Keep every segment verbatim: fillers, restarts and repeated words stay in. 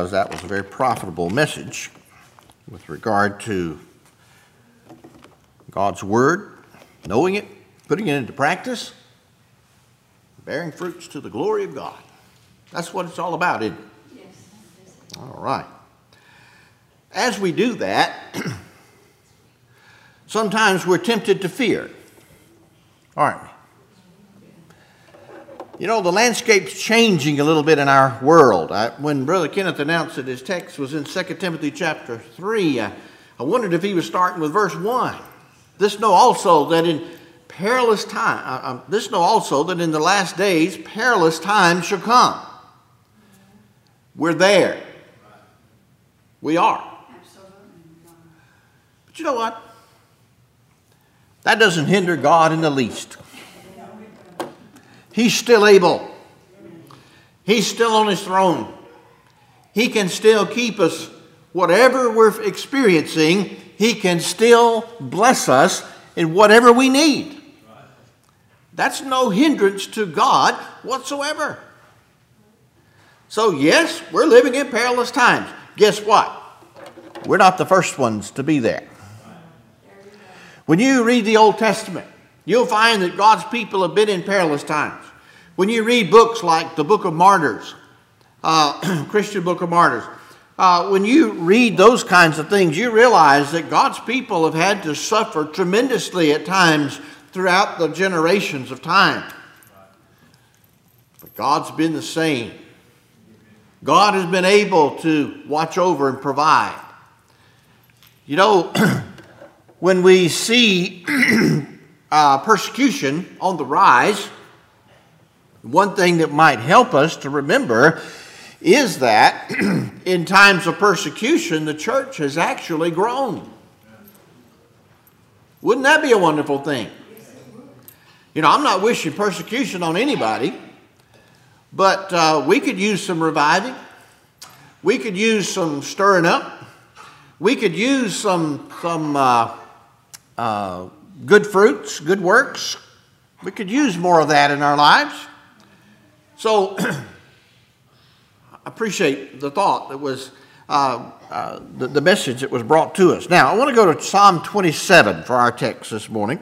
because that was a very profitable message with regard to God's Word, knowing it, putting it into practice, bearing fruits to the glory of God. That's what it's all about, isn't it? Yes. All right. As we do that, sometimes we're tempted to fear, aren't we? You know, the landscape's changing a little bit in our world. I, when Brother Kenneth announced that his text was in Second Timothy chapter three, I, I wondered if he was starting with verse one. This know also that in perilous time, uh, uh, this know also that in the last days perilous times shall come. We're there. We are. But you know what? That doesn't hinder God in the least. He's still able. He's still on his throne. He can still keep us. Whatever we're experiencing, he can still bless us in whatever we need. That's no hindrance to God whatsoever. So yes, we're living in perilous times. Guess what? We're not the first ones to be there. When you read the Old Testament, you'll find that God's people have been in perilous times. When you read books like the Book of Martyrs, uh, Christian Book of Martyrs, uh, when you read those kinds of things, you realize that God's people have had to suffer tremendously at times throughout the generations of time. But God's been the same. God has been able to watch over and provide. You know, when we see uh, persecution on the rise, one thing that might help us to remember is that in times of persecution, the church has actually grown. Wouldn't that be a wonderful thing? You know, I'm not wishing persecution on anybody, but uh, we could use some reviving. We could use some stirring up. We could use some, some uh, uh, good fruits, good works. We could use more of that in our lives. So, I appreciate the thought that was, uh, uh, the, the message that was brought to us. Now, I want to go to Psalm twenty-seven for our text this morning.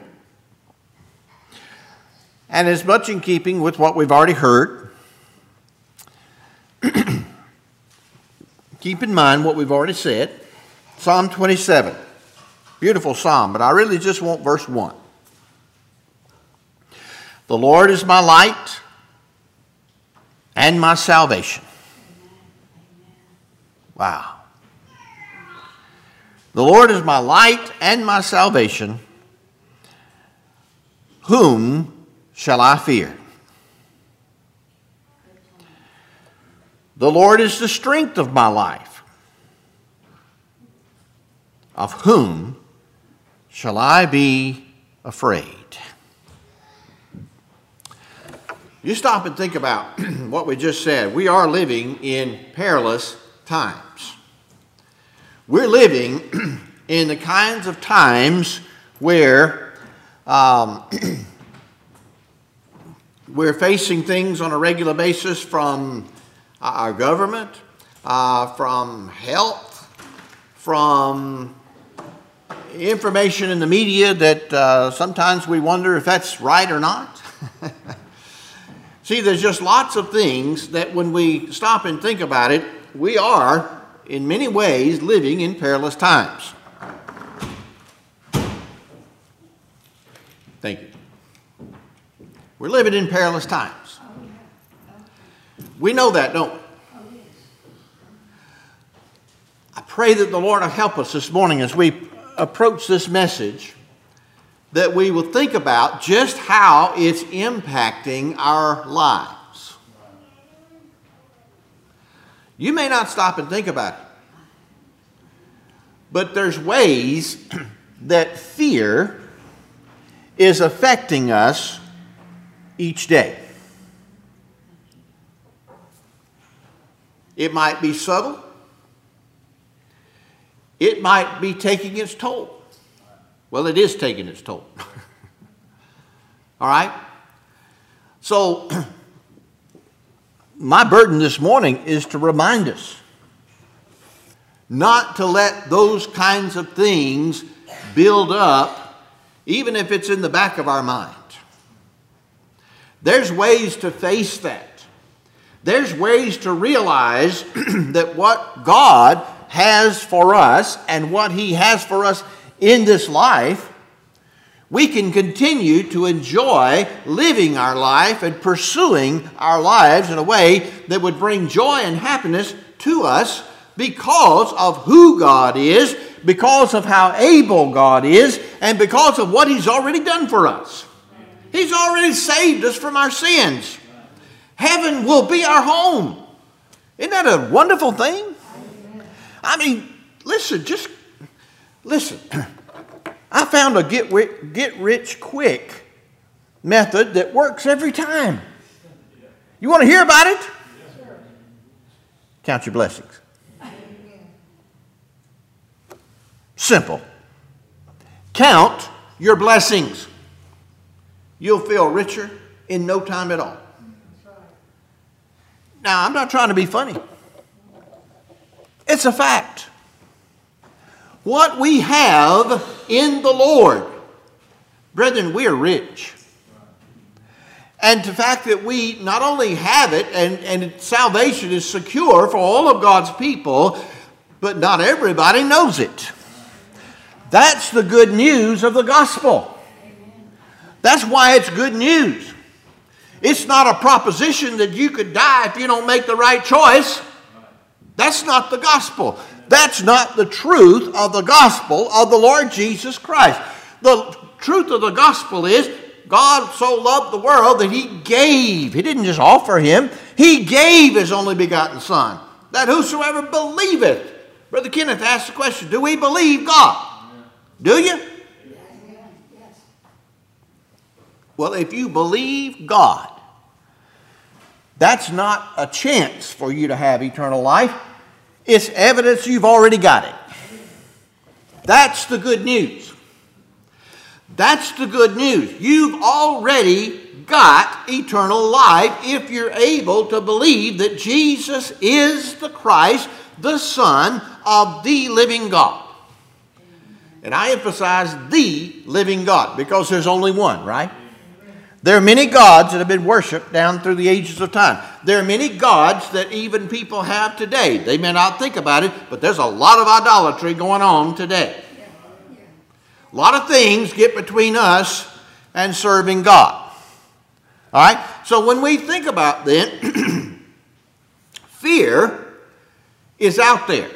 And it's much in keeping with what we've already heard. Keep in mind what we've already said. Psalm twenty-seven. Beautiful psalm, but I really just want verse one. The Lord is my light and my salvation. Wow. The Lord is my light and my salvation. Whom shall I fear? The Lord is the strength of my life. Of whom shall I be afraid? You stop and think about what we just said. We are living in perilous times. We're living in the kinds of times where um, we're facing things on a regular basis from our government, uh, from health, from information in the media that uh, sometimes we wonder if that's right or not. See, there's just lots of things that when we stop and think about it, we are, in many ways, living in perilous times. Thank you. We're living in perilous times. We know that, don't we? I pray that the Lord will help us this morning as we approach this message, that we will think about just how it's impacting our lives. You may not stop and think about it, but there's ways that fear is affecting us each day. It might be subtle. It might be taking its toll. Well, it is taking its toll. All right? So, my burden this morning is to remind us not to let those kinds of things build up, even if it's in the back of our mind. There's ways to face that. There's ways to realize that what God has for us and what He has for us in this life, we can continue to enjoy living our life and pursuing our lives in a way that would bring joy and happiness to us because of who God is, because of how able God is, and because of what He's already done for us. He's already saved us from our sins. Heaven will be our home. Isn't that a wonderful thing? I mean, listen, just listen. I found a get rich, get rich quick method that works every time. You want to hear about it? Count your blessings. Simple. Count your blessings. You'll feel richer in no time at all. Now, I'm not trying to be funny. It's a fact. What we have in the Lord, brethren, we are rich. And the fact that we not only have it, and, and salvation is secure for all of God's people, but not everybody knows it. That's the good news of the gospel. That's why it's good news. It's not a proposition that you could die if you don't make the right choice. That's not the gospel. That's not the truth of the gospel of the Lord Jesus Christ. The truth of the gospel is God so loved the world that He gave. He didn't just offer Him. He gave His only begotten Son, that whosoever believeth. Brother Kenneth asked the question, do we believe God? Do you? Well, if you believe God, that's not a chance for you to have eternal life. It's evidence you've already got it. That's the good news. That's the good news. You've already got eternal life if you're able to believe that Jesus is the Christ, the Son of the living God. And I emphasize the living God because there's only one, right? There are many gods that have been worshipped down through the ages of time. There are many gods that even people have today. They may not think about it, but there's a lot of idolatry going on today. A lot of things get between us and serving God. All right? So when we think about then, fear is out there.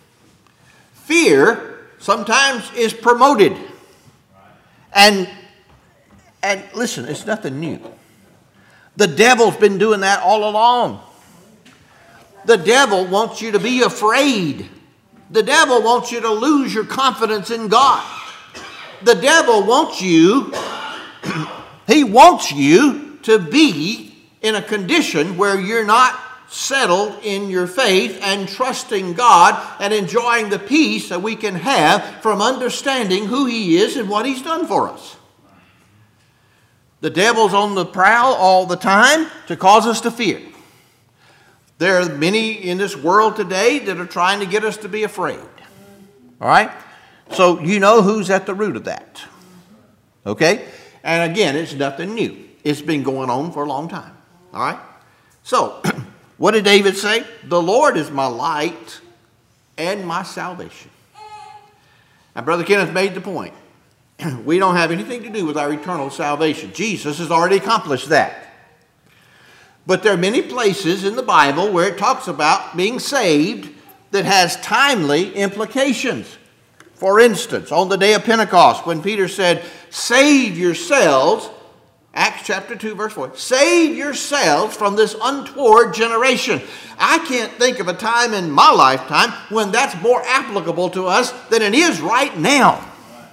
Fear sometimes is promoted. And And listen, it's nothing new. The devil's been doing that all along. The devil wants you to be afraid. The devil wants you to lose your confidence in God. The devil wants you, he wants you to be in a condition where you're not settled in your faith and trusting God and enjoying the peace that we can have from understanding who He is and what He's done for us. The devil's on the prowl all the time to cause us to fear. There are many in this world today that are trying to get us to be afraid. All right? So you know who's at the root of that. Okay? And again, it's nothing new. It's been going on for a long time. All right? So, what did David say? The Lord is my light and my salvation. Now, Brother Kenneth made the point. We don't have anything to do with our eternal salvation. Jesus has already accomplished that. But there are many places in the Bible where it talks about being saved that has timely implications. For instance, on the day of Pentecost, when Peter said, save yourselves, Acts chapter two, verse four, save yourselves from this untoward generation. I can't think of a time in my lifetime when that's more applicable to us than it is right now.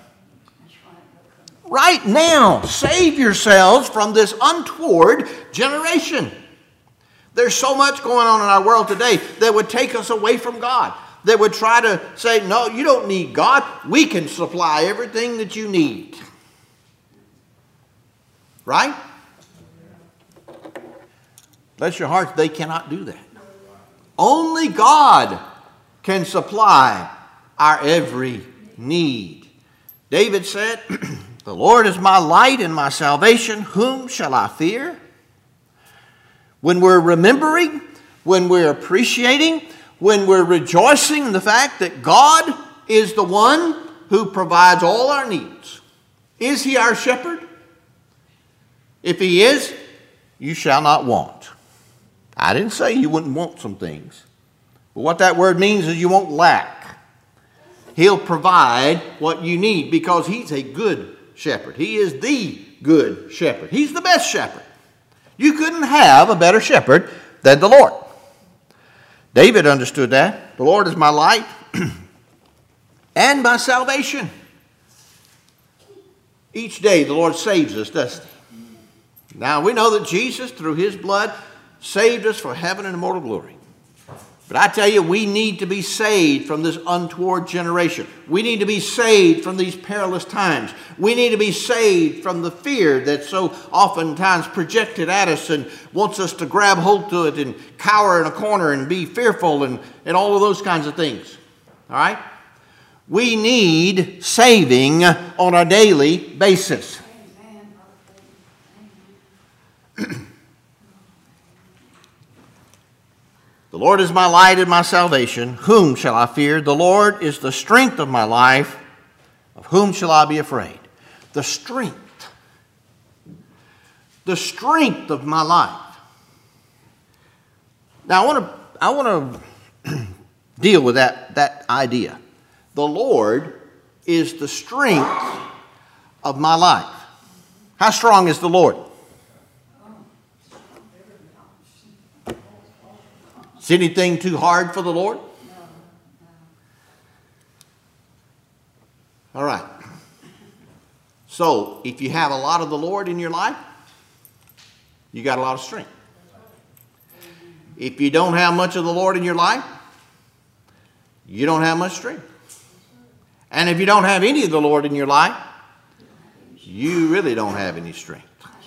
Right now, save yourselves from this untoward generation. There's so much going on in our world today that would take us away from God. That would try to say, no, you don't need God. We can supply everything that you need. Right? Bless your hearts, they cannot do that. Only God can supply our every need. David said, the Lord is my light and my salvation. Whom shall I fear? When we're remembering, when we're appreciating, when we're rejoicing in the fact that God is the one who provides all our needs. Is he our shepherd? If he is, you shall not want. I didn't say you wouldn't want some things. But what that word means is you won't lack. He'll provide what you need because he's a good shepherd. He is the good shepherd. He's the best shepherd. You couldn't have a better shepherd than the Lord. David understood that. The Lord is my light and my salvation. Each day the Lord saves us, doesn't he? Now we know that Jesus, through his blood, saved us for heaven and immortal glory. But I tell you, we need to be saved from this untoward generation. We need to be saved from these perilous times. We need to be saved from the fear that's so oftentimes projected at us and wants us to grab hold to it and cower in a corner and be fearful and, and all of those kinds of things. All right? We need saving on a daily basis. The Lord is my light and my salvation. Whom shall I fear? The Lord is the strength of my life. Of whom shall I be afraid? The strength. The strength of my life. Now I want to I want to deal with that, that idea. The Lord is the strength of my life. How strong is the Lord? Is anything too hard for the Lord? All right. So, if you have a lot of the Lord in your life, you got a lot of strength. If you don't have much of the Lord in your life, you don't have much strength. And if you don't have any of the Lord in your life, you really don't have any strength.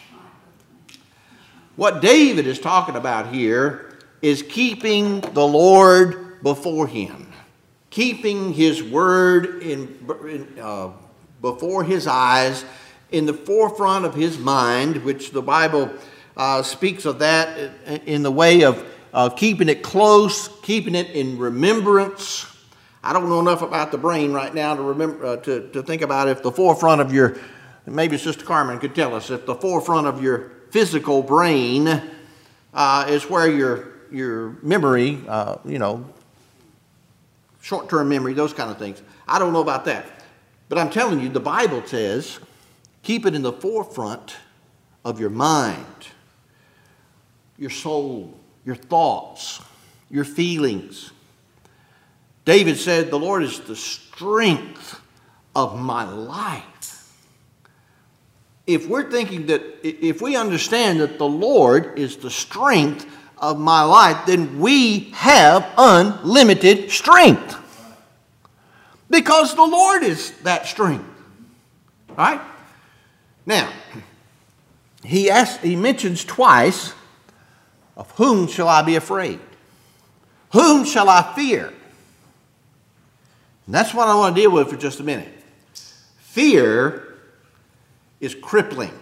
What David is talking about here is keeping the Lord before him, keeping his word in, uh, before his eyes, in the forefront of his mind, which the Bible uh, speaks of that in the way of uh, keeping it close, keeping it in remembrance. I don't know enough about the brain right now to remember uh, to, to think about if the forefront of your, maybe Sister Carmen could tell us, if the forefront of your physical brain uh, is where your your memory, uh, you know, short-term memory, those kind of things. I don't know about that. But I'm telling you, the Bible says, keep it in the forefront of your mind, your soul, your thoughts, your feelings. David said, the Lord is the strength of my life. If we're thinking that, if we understand that the Lord is the strength of my life, then we have unlimited strength. Because the Lord is that strength. All right? Now, he asks, he mentions twice, of whom shall I be afraid? Whom shall I fear? And that's what I want to deal with for just a minute. Fear is crippling.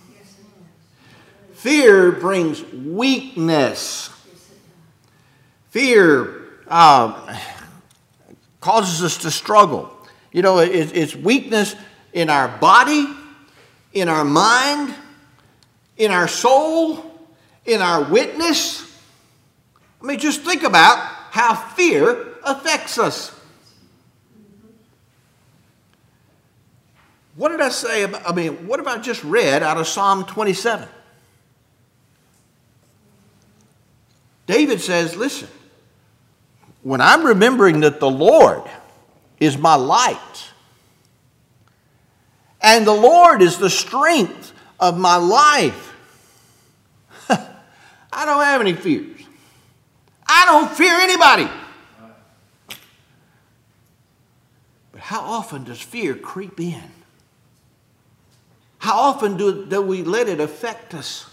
Fear brings weakness. Fear uh, causes us to struggle. You know, it, it's weakness in our body, in our mind, in our soul, in our witness. I mean, just think about how fear affects us. What did I say about, I mean, what have I just read out of Psalm twenty-seven? David says, listen, when I'm remembering that the Lord is my light and the Lord is the strength of my life, I don't have any fears. I don't fear anybody. But how often does fear creep in? How often do, do we let it affect us?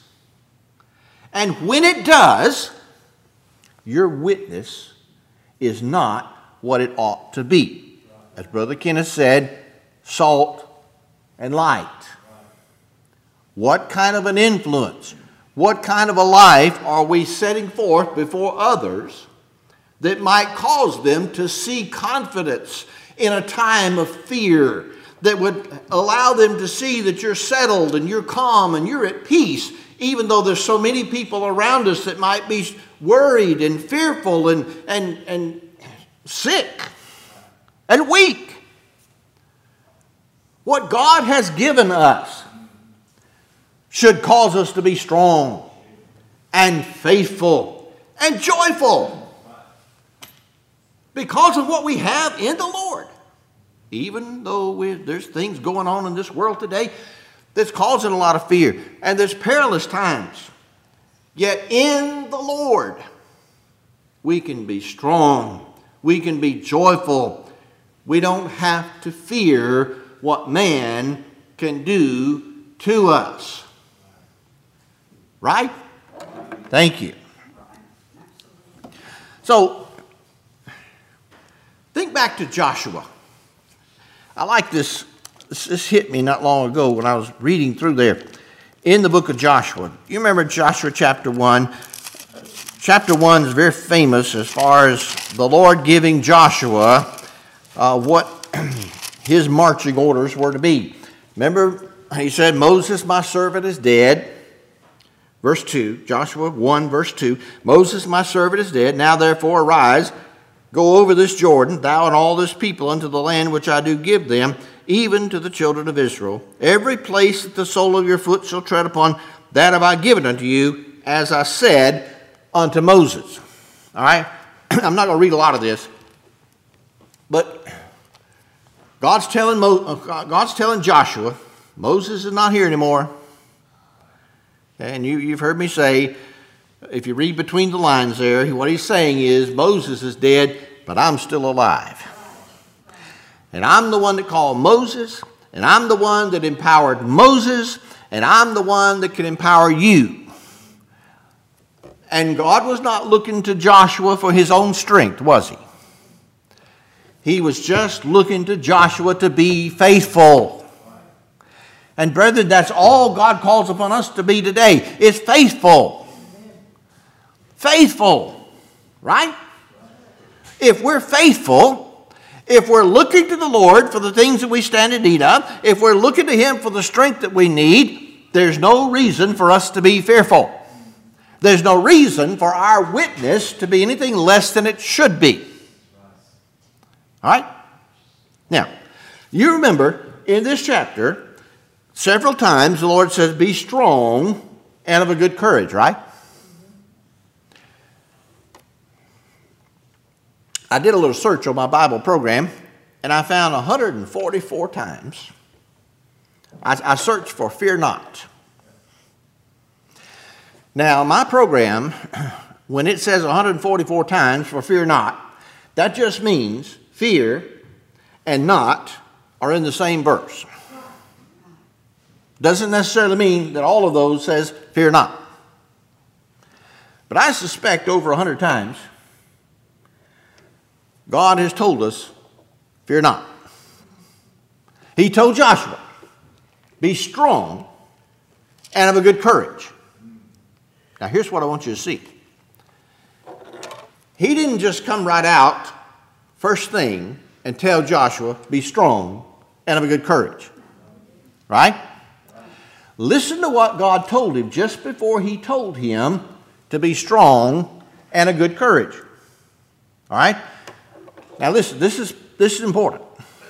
And when it does, your witness is not what it ought to be. As Brother Kenneth said, salt and light. What kind of an influence, what kind of a life are we setting forth before others that might cause them to see confidence in a time of fear, that would allow them to see that you're settled and you're calm and you're at peace, even though there's so many people around us that might be worried and fearful and, and, and sick and weak. What God has given us should cause us to be strong and faithful and joyful because of what we have in the Lord. Even though we, there's things going on in this world today that's causing a lot of fear, and there's perilous times, yet in the Lord we can be strong, we can be joyful. We don't have to fear what man can do to us. Right? Thank you. So, think back to Joshua. I like this. This hit me not long ago when I was reading through there in the book of Joshua. You remember Joshua chapter one. Chapter one is very famous as far as the Lord giving Joshua uh, what his marching orders were to be. Remember, he said, Moses, my servant, is dead. Verse two, Joshua one, verse two, Moses, my servant, is dead. Now therefore arise, go over this Jordan, thou and all this people, unto the land which I do give them, even to the children of Israel. Every place that the sole of your foot shall tread upon, that have I given unto you, as I said unto Moses. All right? I'm not going to read a lot of this, but God's telling, Mo, God's telling Joshua, Moses is not here anymore. Okay, and you, you've heard me say, if you read between the lines there, what he's saying is, Moses is dead, but I'm still alive. And I'm the one that called Moses, and I'm the one that empowered Moses, and I'm the one that can empower you. And God was not looking to Joshua for his own strength, was he? He was just looking to Joshua to be faithful. And brethren, that's all God calls upon us to be today, is faithful. Faithful, right? If we're faithful, if we're looking to the Lord for the things that we stand in need of, if we're looking to Him for the strength that we need, there's no reason for us to be fearful. There's no reason for our witness to be anything less than it should be. All right? Now, you remember in this chapter, several times the Lord says, be strong and of a good courage, right? I did a little search on my Bible program, and I found one hundred forty-four times. I, I searched for fear not. Now, my program, when it says one hundred forty-four times for fear not, that just means fear and not are in the same verse. Doesn't necessarily mean that all of those says fear not. But I suspect over one hundred times, God has told us, fear not. He told Joshua, be strong and of a good courage. Now here's what I want you to see. He didn't just come right out first thing and tell Joshua, be strong and of a good courage. Right? Listen to what God told him just before he told him to be strong and of good courage. All right? Now listen, this is, this is important.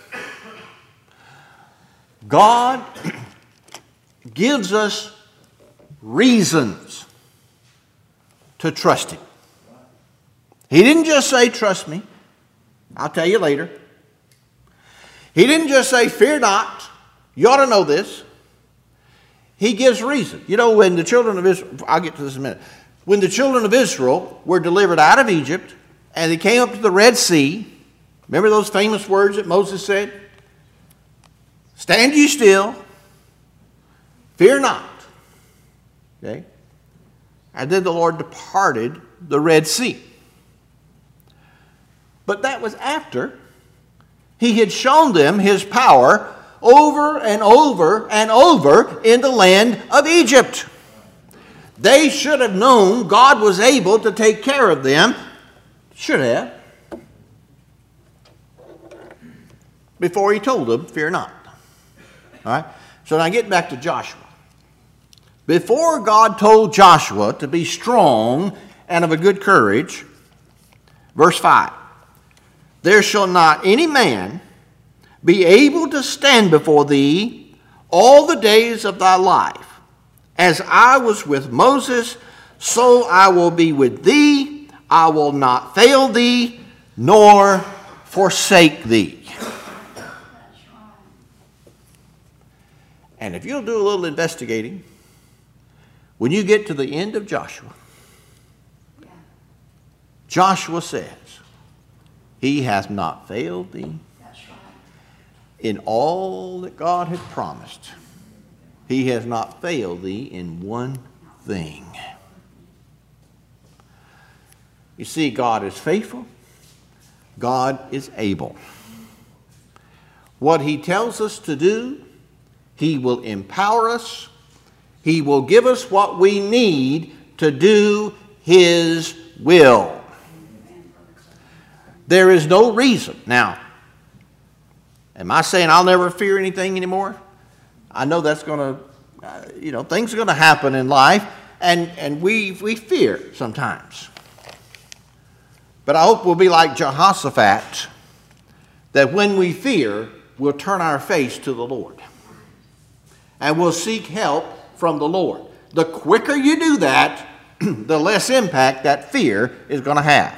God gives us reasons to trust Him. He didn't just say, trust me. I'll tell you later. He didn't just say, fear not. You ought to know this. He gives reason. You know, when the children of Israel, I'll get to this in a minute. When the children of Israel were delivered out of Egypt and they came up to the Red Sea, remember those famous words that Moses said? Stand ye still, fear not. Okay? And then the Lord departed the Red Sea. But that was after he had shown them his power over and over and over in the land of Egypt. They should have known God was able to take care of them. Should have. Before he told them, fear not. All right? So now get back to Joshua. Before God told Joshua to be strong and of a good courage, verse five, there shall not any man be able to stand before thee all the days of thy life. As I was with Moses, so I will be with thee. I will not fail thee, nor forsake thee. And if you'll do a little investigating, when you get to the end of Joshua, Joshua says, he hath not failed thee in all that God had promised. He has not failed thee in one thing. You see, God is faithful. God is able. What he tells us to do, he will empower us. He will give us what we need to do his will. There is no reason. Now, am I saying I'll never fear anything anymore? I know that's going to, uh, you know, things are going to happen in life, and, and we, we fear sometimes. But I hope we'll be like Jehoshaphat, that when we fear, we'll turn our face to the Lord. And we'll seek help from the Lord. The quicker you do that, the less impact that fear is going to have.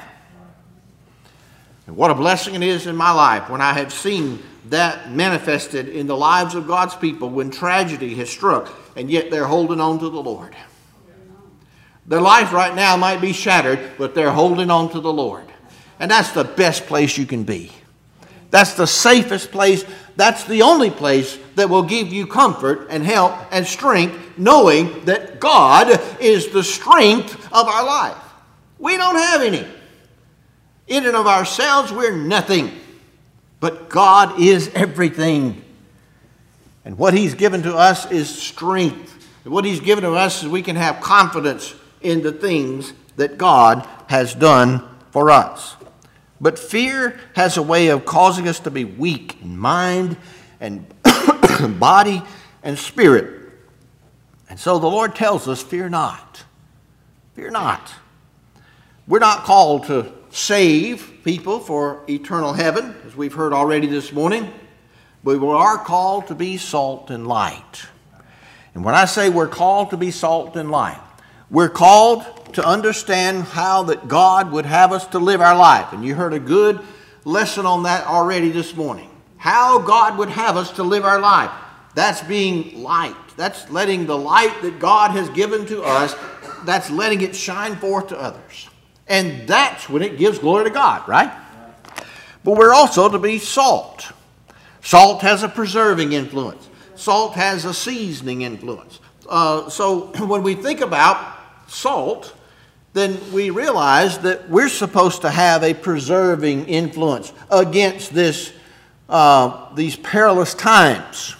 And what a blessing it is in my life when I have seen that manifested in the lives of God's people when tragedy has struck, and yet they're holding on to the Lord. Their life right now might be shattered, but they're holding on to the Lord. And that's the best place you can be. That's the safest place. That's the only place that will give you comfort and help and strength, knowing that God is the strength of our life. We don't have any. In and of ourselves, we're nothing. But God is everything. And what he's given to us is strength. And what he's given to us is we can have confidence in the things that God has done for us. But fear has a way of causing us to be weak in mind and body and spirit. And so the Lord tells us, fear not. Fear not. We're not called to save people for eternal heaven, as we've heard already this morning. But we are called to be salt and light. And when I say we're called to be salt and light, we're called to understand how that God would have us to live our life. And you heard a good lesson on that already this morning. How God would have us to live our life. That's being light. That's letting the light that God has given to us, that's letting it shine forth to others. And that's when it gives glory to God, right? But we're also to be salt. Salt has a preserving influence. Salt has a seasoning influence. Uh, so when we think about salt, then we realize that we're supposed to have a preserving influence against this, uh, these perilous times.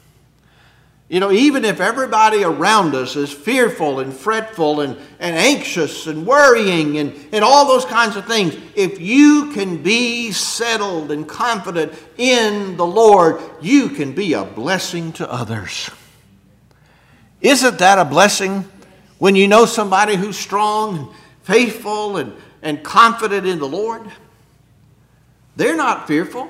You know, even if everybody around us is fearful and fretful and, and anxious and worrying and, and all those kinds of things, if you can be settled and confident in the Lord, you can be a blessing to others. Isn't that a blessing when you know somebody who's strong and faithful and, and confident in the Lord? They're not fearful.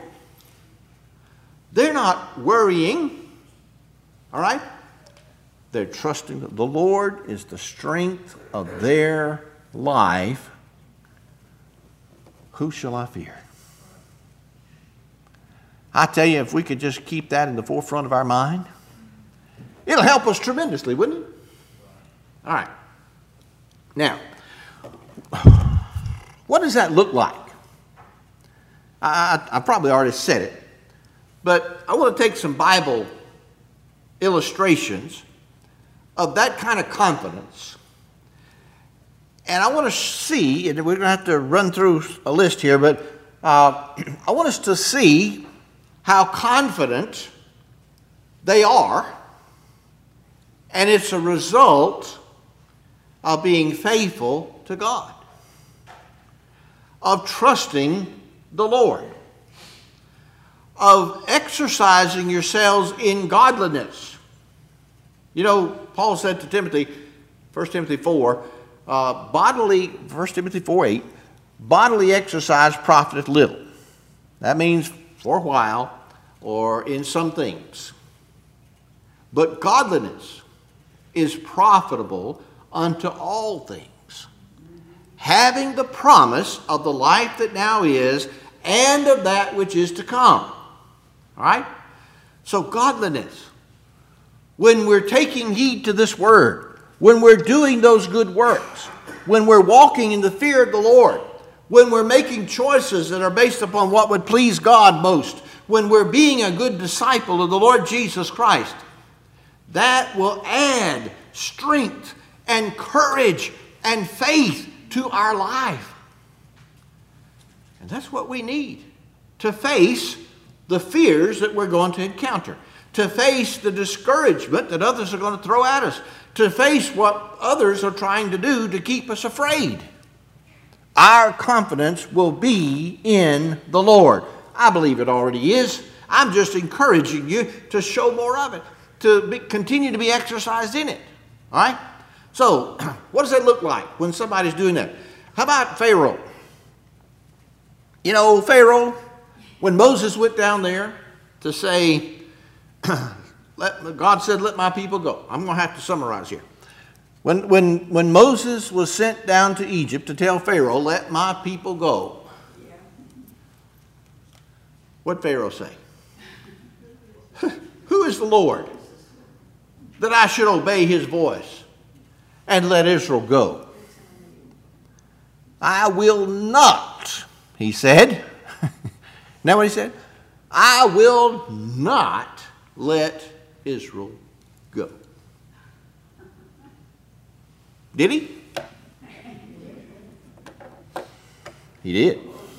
They're not worrying. All right? They're trusting that the Lord is the strength of their life. Who shall I fear? I tell you, if we could just keep that in the forefront of our mind, it'll help us tremendously, wouldn't it? All right. Now, what does that look like? I, I probably already said it, but I want to take some Bible illustrations of that kind of confidence. And I want to see, and we're going to have to run through a list here, but uh, I want us to see how confident they are, and it's a result of being faithful to God, of trusting the Lord, of exercising yourselves in godliness. You know, Paul said to Timothy, First Timothy four, uh, bodily, First Timothy four eight, bodily exercise profiteth little. That means for a while or in some things. But godliness is profitable unto all things, having the promise of the life that now is and of that which is to come. All right? So godliness, when we're taking heed to this word, when we're doing those good works, when we're walking in the fear of the Lord, when we're making choices that are based upon what would please God most, when we're being a good disciple of the Lord Jesus Christ, that will add strength and courage and faith to our life. And that's what we need to face the fears that we're going to encounter, to face the discouragement that others are going to throw at us, to face what others are trying to do to keep us afraid. Our confidence will be in the Lord. I believe it already is. I'm just encouraging you to show more of it, to be, continue to be exercised in it. All right? So, what does that look like when somebody's doing that? How about Pharaoh? You know, Pharaoh, when Moses went down there to say, let, God said, let my people go. I'm going to have to summarize here. When, when, when Moses was sent down to Egypt to tell Pharaoh, let my people go, what did Pharaoh say? Who is the Lord that I should obey his voice and let Israel go? I will not, he said. Now what he said? I will not let Israel go. Did he? He did.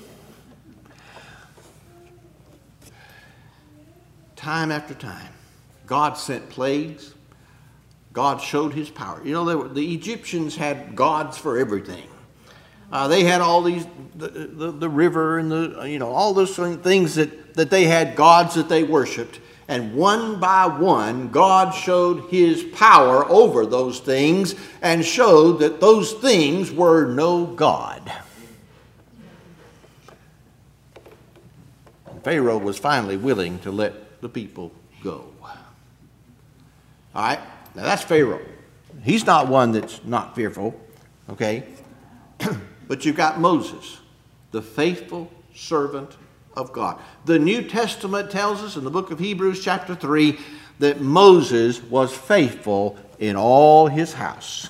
Time after time, God sent plagues. God showed his power. You know, they were, the Egyptians had gods for everything. Uh, they had all these, the, the, the river and the, you know, all those things that, that they had gods that they worshiped. And one by one, God showed his power over those things and showed that those things were no God. And Pharaoh was finally willing to let the people go. All right? Now that's Pharaoh. He's not one that's not fearful, okay? But you've got Moses, the faithful servant of God. The New Testament tells us in the book of Hebrews chapter three that Moses was faithful in all his house.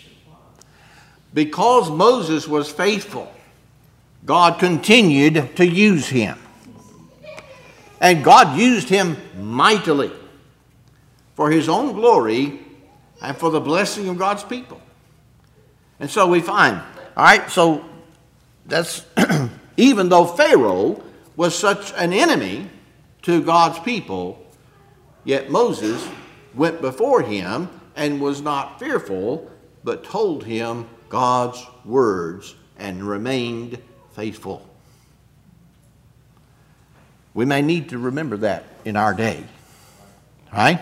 Because Moses was faithful, God continued to use him. And God used him mightily for his own glory and for the blessing of God's people. And so we find, all right, so that's even though Pharaoh was such an enemy to God's people, yet Moses went before him and was not fearful, but told him God's words and remained faithful. We may need to remember that in our day. Right?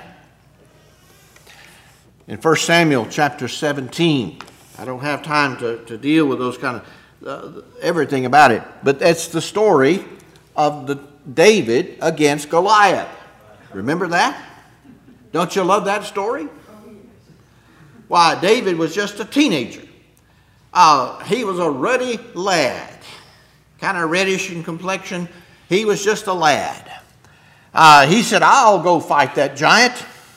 In First Samuel chapter seventeen, I don't have time to, to deal with those kind of, uh, everything about it, but that's the story of the David against Goliath. Remember that? Don't you love that story? Why, David was just a teenager. Uh, he was a ruddy lad, kind of reddish in complexion. He was just a lad. Uh, he said, I'll go fight that giant.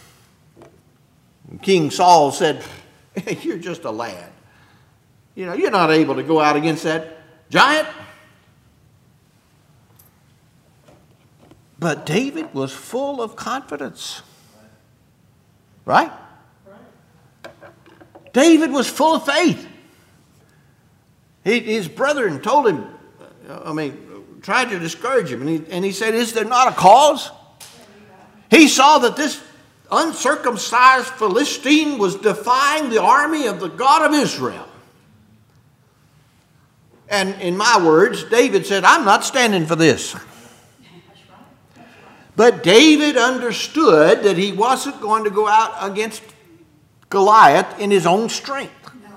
And King Saul said, you're just a lad. You know, you're not able to go out against that giant. But David was full of confidence. Right? David was full of faith. He, his brethren told him, I mean, tried to discourage him. And he, and he said, is there not a cause? He saw that this uncircumcised Philistine was defying the army of the God of Israel. And in my words, David said, I'm not standing for this. But David understood that he wasn't going to go out against Goliath in his own strength.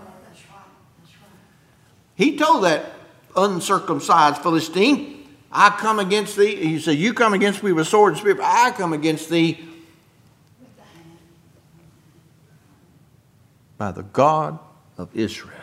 He told that uncircumcised Philistine, I come against thee. He said, you come against me with sword and spear, but I come against thee by the God of Israel.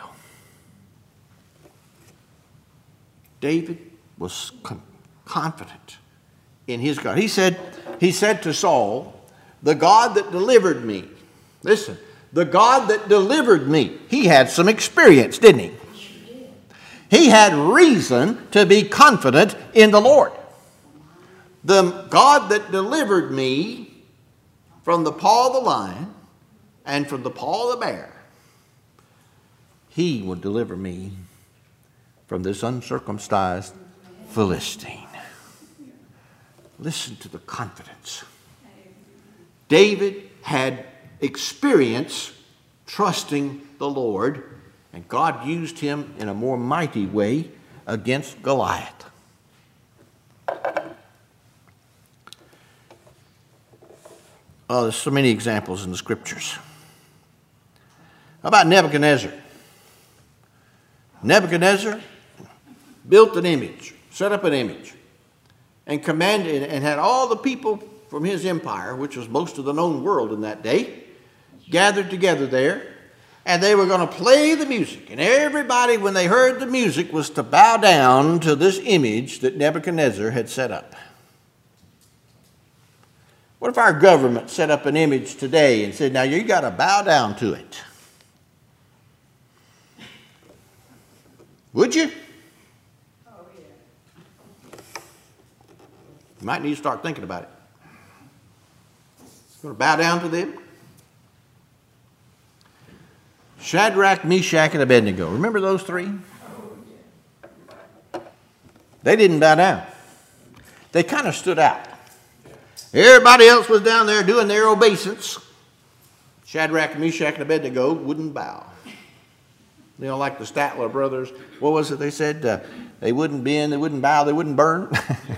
David was confident in his God. He said, he said to Saul, the God that delivered me. Listen, the God that delivered me. He had some experience, didn't he? He had reason to be confident in the Lord. The God that delivered me from the paw of the lion and from the paw of the bear, he will deliver me from this uncircumcised Philistine. Listen to the confidence. David had experience trusting the Lord, and God used him in a more mighty way against Goliath. Oh, there's so many examples in the scriptures. How about Nebuchadnezzar? Nebuchadnezzar built an image, set up an image, and commanded and had all the people from his empire, which was most of the known world in that day, gathered together there, and they were going to play the music. And everybody, when they heard the music, was to bow down to this image that Nebuchadnezzar had set up. What if our government set up an image today and said, now you got to bow down to it? Would you? You might need to start thinking about it. You're going to bow down to them? Shadrach, Meshach, and Abednego. Remember those three? They didn't bow down. They kind of stood out. Everybody else was down there doing their obeisance. Shadrach, Meshach, and Abednego wouldn't bow. You know, like the Statler brothers. What was it they said? Uh, they wouldn't bend, they wouldn't bow, they wouldn't burn.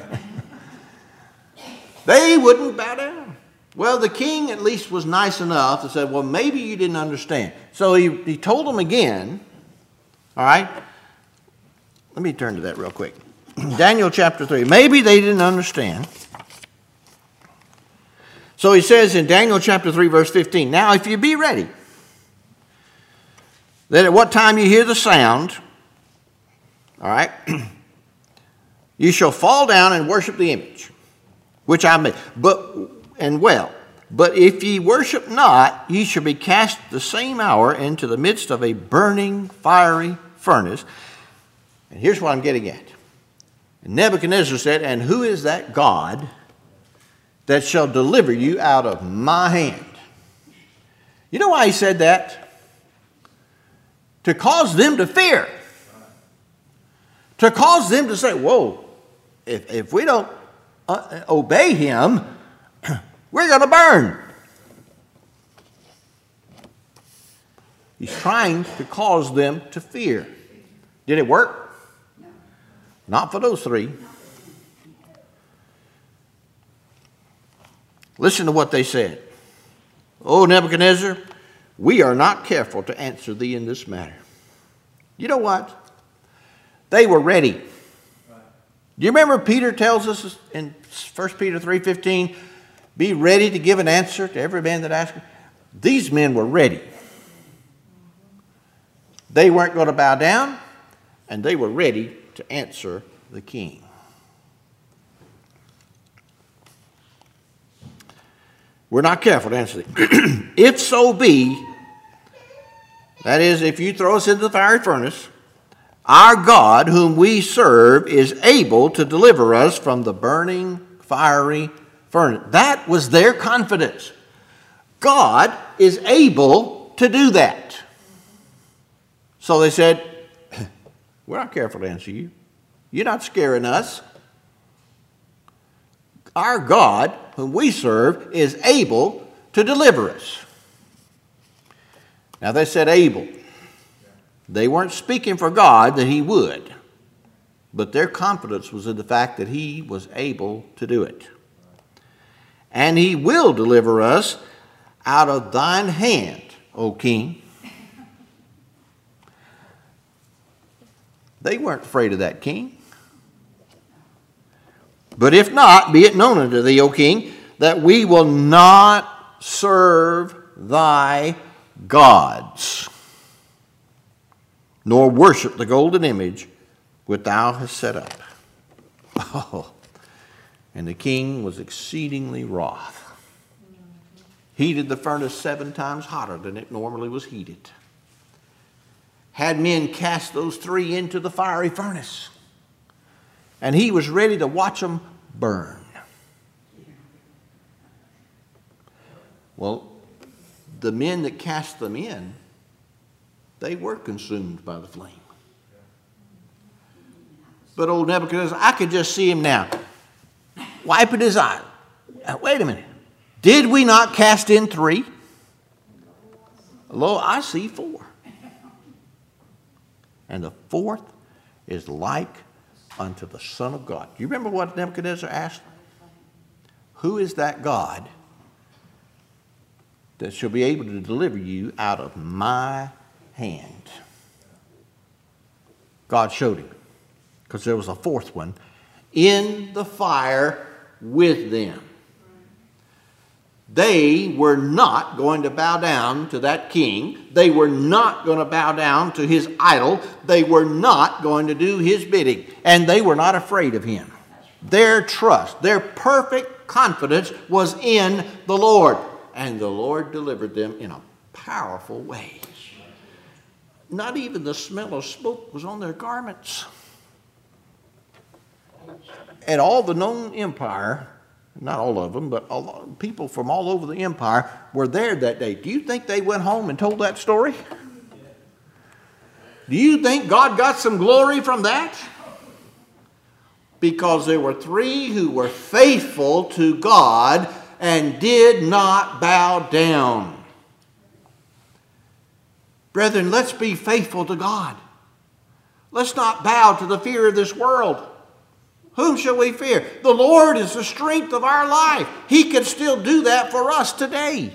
They wouldn't bow down. Well, the king at least was nice enough to say, well, maybe you didn't understand. So he, he told them again. All right? Let me turn to that real quick. Daniel chapter three. Maybe they didn't understand. So he says in Daniel chapter three, verse fifteen, now if you be ready, that at what time you hear the sound, all right, you shall fall down and worship the image, which I made. But, and well, but if ye worship not, ye shall be cast the same hour into the midst of a burning, fiery furnace. And here's what I'm getting at. And Nebuchadnezzar said, and who is that God that shall deliver you out of my hand? You know why he said that? To cause them to fear. To cause them to say, whoa, if, if we don't uh, obey him, we're going to burn. He's trying to cause them to fear. Did it work? No. Not for those three. Listen to what they said. O Nebuchadnezzar, we are not careful to answer thee in this matter. You know what? They were ready. Do you remember Peter tells us in First Peter three fifteen, be ready to give an answer to every man that asks? These men were ready. They weren't going to bow down, and they were ready to answer the king. We're not careful to answer it. If so be, that is, if you throw us into the fiery furnace, our God, whom we serve, is able to deliver us from the burning, fiery furnace. That was their confidence. God is able to do that. So they said, we're not careful to answer you. You're not scaring us. Our God, whom we serve, is able to deliver us. Now they said able. They weren't speaking for God that he would, but their confidence was in the fact that he was able to do it. And he will deliver us out of thine hand, O king. They weren't afraid of that king. But if not, be it known unto thee, O king, that we will not serve thy gods, nor worship the golden image which thou hast set up. Oh, and the king was exceedingly wroth. Heated the furnace seven times hotter than it normally was heated. Had men cast those three into the fiery furnace. And he was ready to watch them burn. Well, the men that cast them in, they were consumed by the flame. But old Nebuchadnezzar, I could just see him now, wiping his eye. Now, wait a minute. Did we not cast in three? Lo, I see four. And the fourth is like unto the Son of God. Do you remember what Nebuchadnezzar asked? Who is that God that shall be able to deliver you out of my hand? God showed him, because there was a fourth one in the fire with them. They were not going to bow down to that king. They were not going to bow down to his idol. They were not going to do his bidding. And they were not afraid of him. Their trust, their perfect confidence was in the Lord. And the Lord delivered them in a powerful way. Not even the smell of smoke was on their garments. And all the known empire, not all of them, but a lot of people from all over the empire were there that day. Do you think they went home and told that story? Do you think God got some glory from that? Because there were three who were faithful to God and did not bow down. Brethren, let's be faithful to God. Let's not bow to the fear of this world. Whom shall we fear? The Lord is the strength of our life. He can still do that for us today.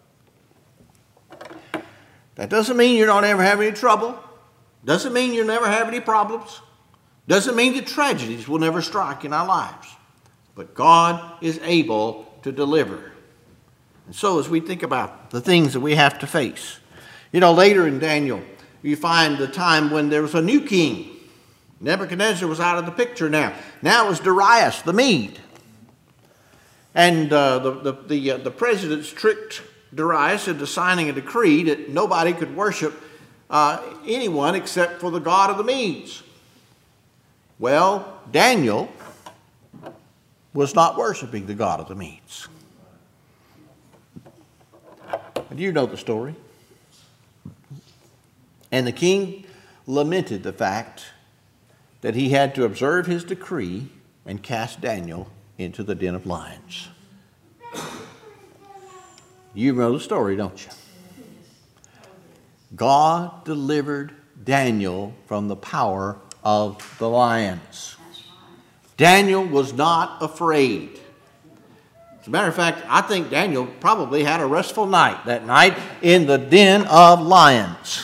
That doesn't mean you don't ever have any trouble. Doesn't mean you never have any problems. Doesn't mean that tragedies will never strike in our lives. But God is able to deliver. And so as we think about the things that we have to face, you know, later in Daniel, you find the time when there was a new king. Nebuchadnezzar was out of the picture now. Now it was Darius the Mede. And uh, the, the, the, uh, the presidents tricked Darius into signing a decree that nobody could worship uh, anyone except for the God of the Medes. Well, Daniel was not worshiping the God of the Medes. And you know the story. And the king lamented the fact that he had to observe his decree and cast Daniel into the den of lions. You know the story, don't you? God delivered Daniel from the power of the lions. Daniel was not afraid. As a matter of fact, I think Daniel probably had a restful night that night in the den of lions.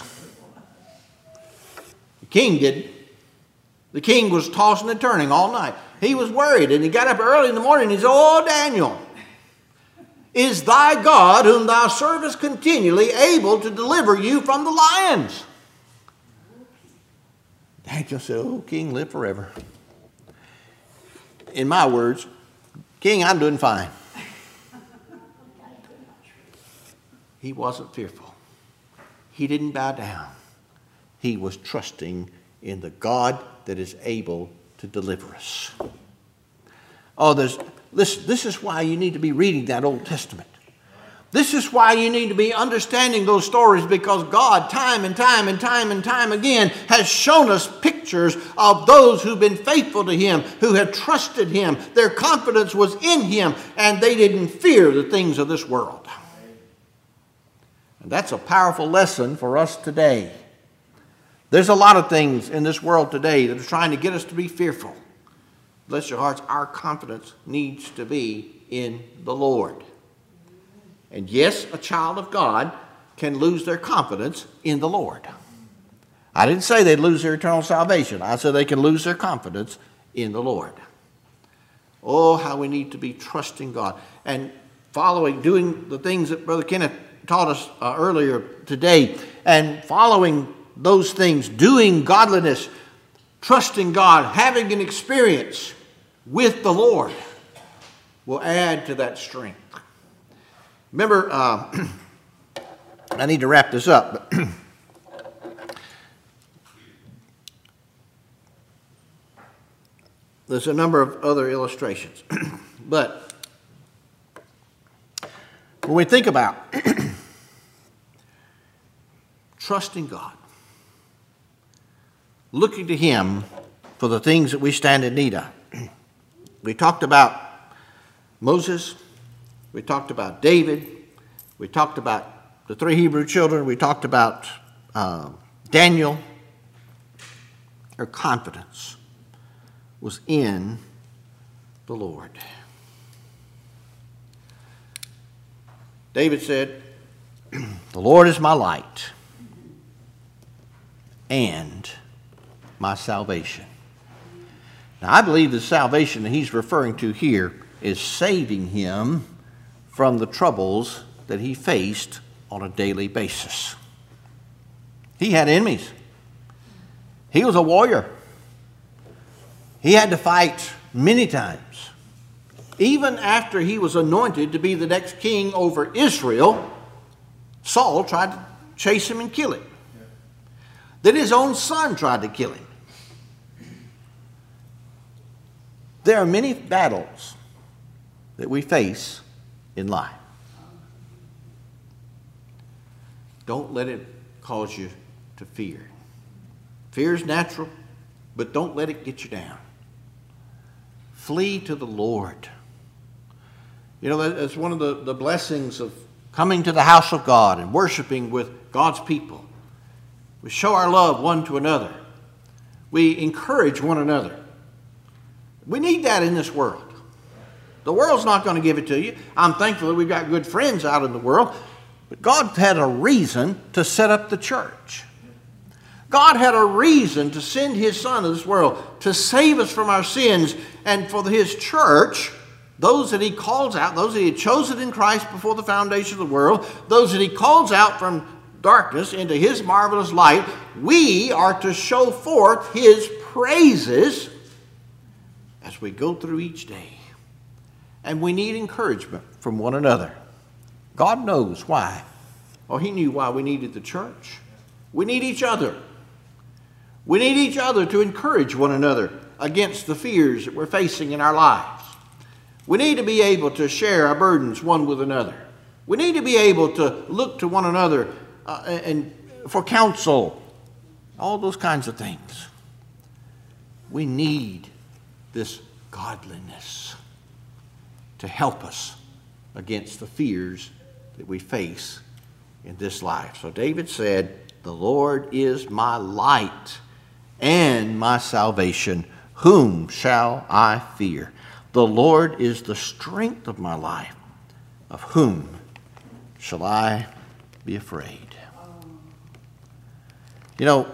The king didn't. The king was tossing and turning all night. He was worried, and he got up early in the morning and he said, "Oh, Daniel, is thy God, whom thou servest continually, able to deliver you from the lions?" Daniel said, "Oh, king, live forever." In my words, "King, I'm doing fine." He wasn't fearful. He didn't bow down. He was trusting in the God that is able to deliver us. Oh, there's, listen, this is why you need to be reading that Old Testament. This is why you need to be understanding those stories, because God, time and time and time and time again, has shown us pictures of those who've been faithful to Him, who have trusted Him. Their confidence was in Him, and they didn't fear the things of this world. And that's a powerful lesson for us today. There's a lot of things in this world today that are trying to get us to be fearful. Bless your hearts, our confidence needs to be in the Lord. And yes, a child of God can lose their confidence in the Lord. I didn't say they'd lose their eternal salvation. I said they can lose their confidence in the Lord. Oh, how we need to be trusting God and following, doing the things that Brother Kenneth taught us uh, earlier today, and following those things, doing godliness, trusting God, having an experience with the Lord will add to that strength. Remember, uh, I need to wrap this up, but there's a number of other illustrations. But when we think about trusting God, looking to Him for the things that we stand in need of, we talked about Moses. We talked about David. We talked about the three Hebrew children. We talked about uh, Daniel. Their confidence was in the Lord. David said, "The Lord is my light and my salvation." Now, I believe the salvation that he's referring to here is saving him from the troubles that he faced on a daily basis. He had enemies. He was a warrior. He had to fight many times. Even after he was anointed to be the next king over Israel, Saul tried to chase him and kill him. Then his own son tried to kill him. There are many battles that we face in life. Don't let it cause you to fear. Fear is natural, but don't let it get you down. Flee to the Lord. You know, that's one of the, the blessings of coming to the house of God and worshiping with God's people. We show our love one to another. We encourage one another. We need that in this world. The world's not going to give it to you. I'm thankful that we've got good friends out in the world. But God had a reason to set up the church. God had a reason to send His Son to this world to save us from our sins, and for His church, those that He calls out, those that He had chosen in Christ before the foundation of the world, those that He calls out from darkness into His marvelous light, we are to show forth His praises as we go through each day. And we need encouragement from one another. God knows why. Oh, He knew why we needed the church. We need each other. We need each other to encourage one another against the fears that we're facing in our lives. We need to be able to share our burdens one with another. We need to be able to look to one another uh, and for counsel. All those kinds of things. We need this godliness to help us against the fears that we face in this life. So David said, "The Lord is my light and my salvation. Whom shall I fear? The Lord is the strength of my life. Of whom shall I be afraid?" You know,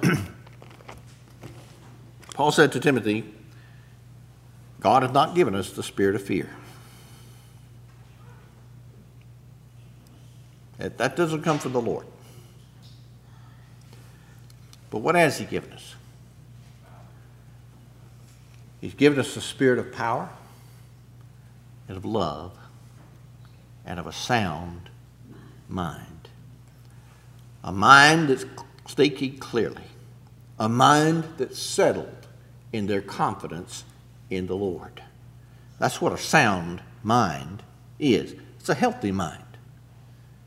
Paul said to Timothy, God has not given us the spirit of fear. That doesn't come from the Lord. But what has He given us? He's given us the spirit of power and of love and of a sound mind. A mind that's thinking clearly. A mind that's settled in their confidence in the Lord. That's what a sound mind is. It's a healthy mind.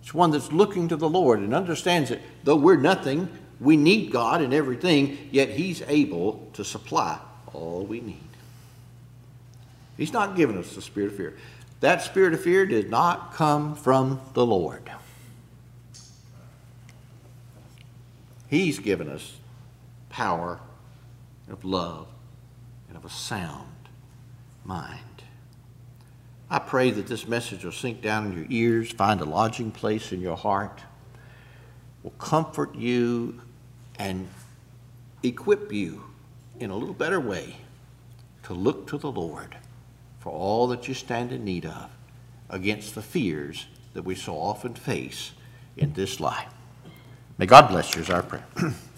It's one that's looking to the Lord and understands that though we're nothing, we need God in everything, yet He's able to supply all we need. He's not given us the spirit of fear. That spirit of fear did not come from the Lord. He's given us power of love and of a sound mind. I pray that this message will sink down in your ears, find a lodging place in your heart, will comfort you and equip you in a little better way to look to the Lord for all that you stand in need of against the fears that we so often face in this life. May God bless you is our prayer.